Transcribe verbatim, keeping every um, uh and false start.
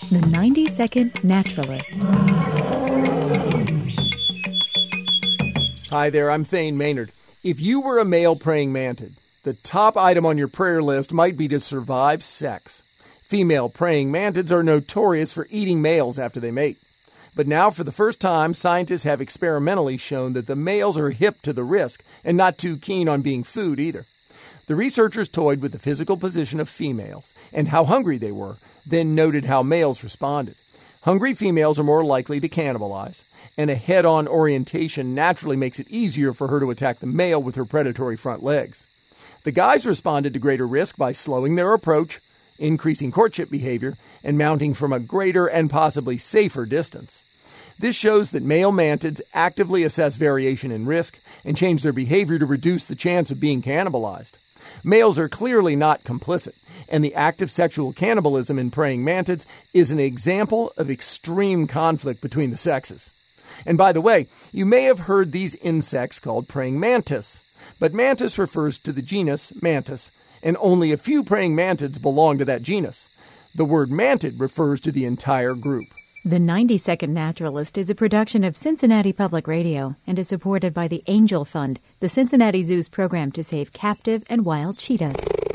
The ninety-second Naturalist. Hi there, I'm Thane Maynard. If you were a male praying mantid, the top item on your prayer list might be to survive sex. Female praying mantids are notorious for eating males after they mate. But now, for the first time, scientists have experimentally shown that the males are hip to the risk and not too keen on being food either. The researchers toyed with the physical position of females and how hungry they were, then noted how males responded. Hungry females are more likely to cannibalize, and a head-on orientation naturally makes it easier for her to attack the male with her predatory front legs. The guys responded to greater risk by slowing their approach, increasing courtship behavior, and mounting from a greater and possibly safer distance. This shows that male mantids actively assess variation in risk and change their behavior to reduce the chance of being cannibalized. Males are clearly not complicit, and the act of sexual cannibalism in praying mantids is an example of extreme conflict between the sexes. And by the way, you may have heard these insects called praying mantis, but mantis refers to the genus Mantis, and only a few praying mantids belong to that genus. The word mantid refers to the entire group. The ninety-second Naturalist is a production of Cincinnati Public Radio and is supported by the Angel Fund, the Cincinnati Zoo's program to save captive and wild cheetahs.